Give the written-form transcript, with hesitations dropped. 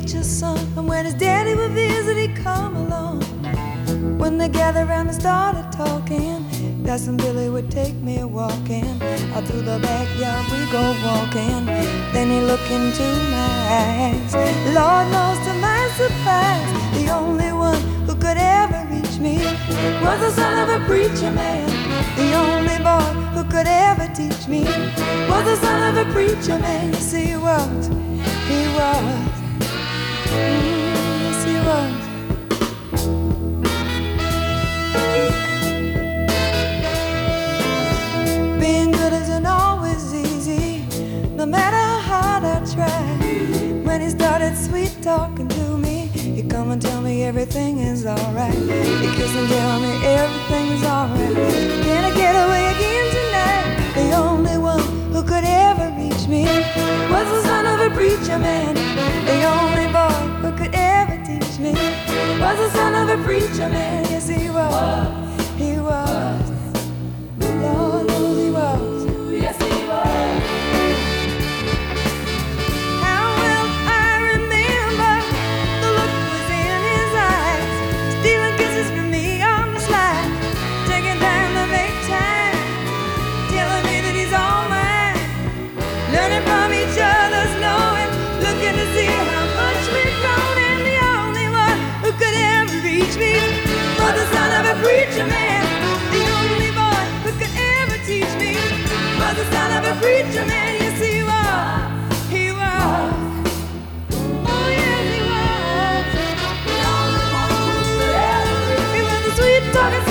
preacher's son. And when his daddy would visit, he'd come along. When they gathered around and started talking, Cousin Billy would take me walking. Out through the backyard we go walking. Then he looked into my eyes. Lord knows to my surprise, the only one who could ever reach me was the son of a preacher man. The only boy who could ever teach me was the son of a preacher man. Yes, he was. He was. Yes, he was. Being good isn't always easy, no matter how hard I try. When he started sweet talking to me, he'd come and tell me everything is alright. He'd kiss and tell me everything is alright. Can I get away again tonight? The only one who could ever reach me was the son of a preacher man. The only boy who could ever teach me was the son of a preacher man. Yes, he was. He was. Lord knows he was. Yes, he was. How well I remember the look was in his eyes, stealing kisses from me on the slide, taking time to make time, telling me that he's all mine, learning from each other's knowing, looking to see how much we've grown. And the only one who could ever reach me was the son of a preacher man. The only boy who could ever teach me was the son of a preacher man. Yes, he was. He was. Oh, yes, he was. The only one who could ever reach me. He was the sweet talking